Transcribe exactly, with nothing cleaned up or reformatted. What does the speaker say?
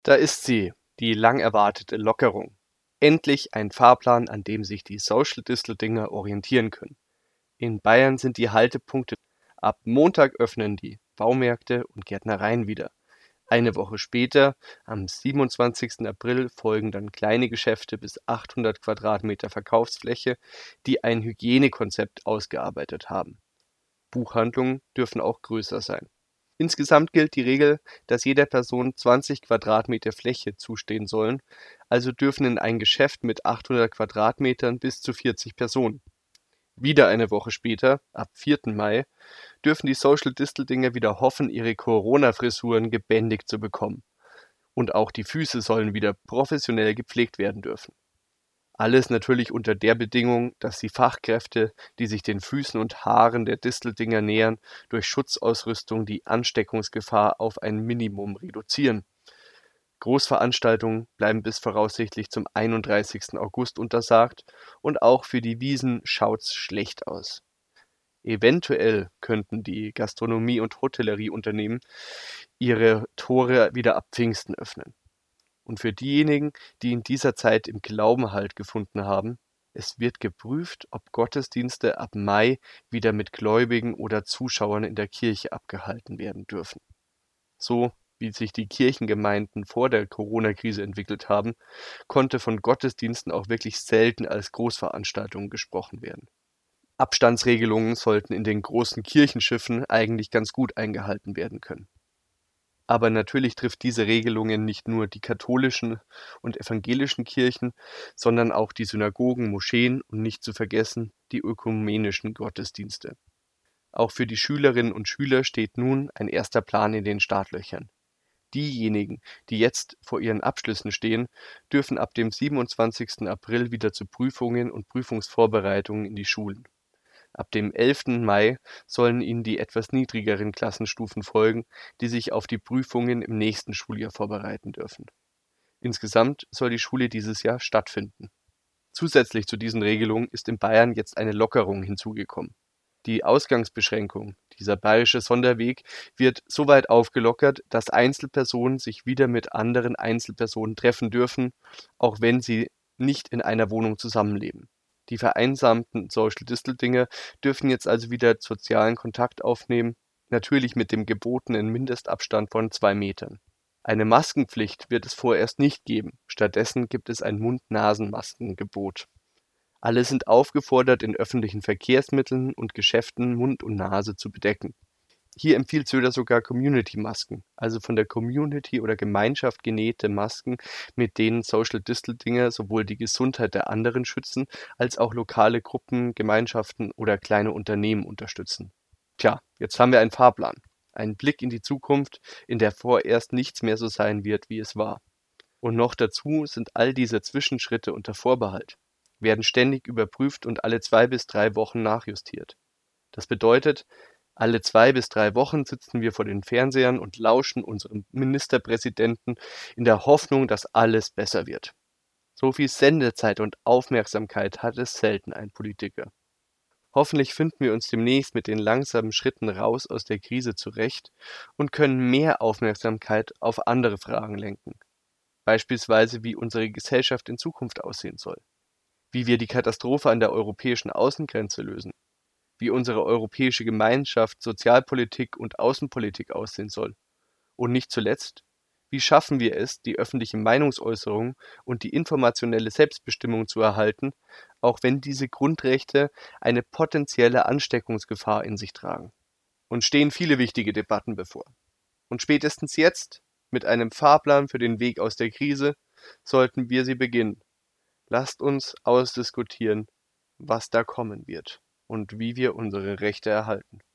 Da ist sie, die lang erwartete Lockerung. Endlich ein Fahrplan, an dem sich die Social Disteldinger orientieren können. In Bayern sind die Haltepunkte. Ab Montag öffnen die Baumärkte und Gärtnereien wieder. Eine Woche später, am siebenundzwanzigsten April, folgen dann kleine Geschäfte bis achthundert Quadratmeter Verkaufsfläche, die ein Hygienekonzept ausgearbeitet haben. Buchhandlungen dürfen auch größer sein. Insgesamt gilt die Regel, dass jeder Person zwanzig Quadratmeter Fläche zustehen sollen, also dürfen in ein Geschäft mit achthundert Quadratmetern bis zu vierzig Personen. Wieder eine Woche später, ab vierten Mai, dürfen die Social Disteldinger wieder hoffen, ihre Corona-Frisuren gebändigt zu bekommen. Und auch die Füße sollen wieder professionell gepflegt werden dürfen. Alles natürlich unter der Bedingung, dass die Fachkräfte, die sich den Füßen und Haaren der Disteldinger nähern, durch Schutzausrüstung die Ansteckungsgefahr auf ein Minimum reduzieren. Großveranstaltungen bleiben bis voraussichtlich zum einunddreißigsten August untersagt und auch für die Wiesn schaut's schlecht aus. Eventuell könnten die Gastronomie- und Hotellerieunternehmen ihre Tore wieder ab Pfingsten öffnen. Und für diejenigen, die in dieser Zeit im Glauben Halt gefunden haben, es wird geprüft, ob Gottesdienste ab Mai wieder mit Gläubigen oder Zuschauern in der Kirche abgehalten werden dürfen. So wie sich die Kirchengemeinden vor der Corona-Krise entwickelt haben, konnte von Gottesdiensten auch wirklich selten als Großveranstaltungen gesprochen werden. Abstandsregelungen sollten in den großen Kirchenschiffen eigentlich ganz gut eingehalten werden können. Aber natürlich trifft diese Regelungen nicht nur die katholischen und evangelischen Kirchen, sondern auch die Synagogen, Moscheen und nicht zu vergessen die ökumenischen Gottesdienste. Auch für die Schülerinnen und Schüler steht nun ein erster Plan in den Startlöchern. Diejenigen, die jetzt vor ihren Abschlüssen stehen, dürfen ab dem siebenundzwanzigsten April wieder zu Prüfungen und Prüfungsvorbereitungen in die Schulen. Ab dem elften Mai sollen ihnen die etwas niedrigeren Klassenstufen folgen, die sich auf die Prüfungen im nächsten Schuljahr vorbereiten dürfen. Insgesamt soll die Schule dieses Jahr stattfinden. Zusätzlich zu diesen Regelungen ist in Bayern jetzt eine Lockerung hinzugekommen. Die Ausgangsbeschränkung, dieser bayerische Sonderweg, wird soweit aufgelockert, dass Einzelpersonen sich wieder mit anderen Einzelpersonen treffen dürfen, auch wenn sie nicht in einer Wohnung zusammenleben. Die vereinsamten Social Disteldinger dürfen jetzt also wieder sozialen Kontakt aufnehmen, natürlich mit dem gebotenen Mindestabstand von zwei Metern. Eine Maskenpflicht wird es vorerst nicht geben, stattdessen gibt es ein Mund-Nasen-Maskengebot. Alle sind aufgefordert, in öffentlichen Verkehrsmitteln und Geschäften Mund und Nase zu bedecken. Hier empfiehlt Söder sogar Community-Masken, also von der Community oder Gemeinschaft genähte Masken, mit denen Social Disteldinger sowohl die Gesundheit der anderen schützen, als auch lokale Gruppen, Gemeinschaften oder kleine Unternehmen unterstützen. Tja, jetzt haben wir einen Fahrplan, einen Blick in die Zukunft, in der vorerst nichts mehr so sein wird, wie es war. Und noch dazu sind all diese Zwischenschritte unter Vorbehalt, werden ständig überprüft und alle zwei bis drei Wochen nachjustiert. Das bedeutet, alle zwei bis drei Wochen sitzen wir vor den Fernsehern und lauschen unserem Ministerpräsidenten in der Hoffnung, dass alles besser wird. So viel Sendezeit und Aufmerksamkeit hat es selten ein Politiker. Hoffentlich finden wir uns demnächst mit den langsamen Schritten raus aus der Krise zurecht und können mehr Aufmerksamkeit auf andere Fragen lenken. Beispielsweise, wie unsere Gesellschaft in Zukunft aussehen soll, wie wir die Katastrophe an der europäischen Außengrenze lösen, wie unsere europäische Gemeinschaft, Sozialpolitik und Außenpolitik aussehen soll. Und nicht zuletzt, wie schaffen wir es, die öffentliche Meinungsäußerung und die informationelle Selbstbestimmung zu erhalten, auch wenn diese Grundrechte eine potenzielle Ansteckungsgefahr in sich tragen. Uns stehen viele wichtige Debatten bevor. Und spätestens jetzt, mit einem Fahrplan für den Weg aus der Krise, sollten wir sie beginnen. Lasst uns ausdiskutieren, was da kommen wird und wie wir unsere Rechte erhalten.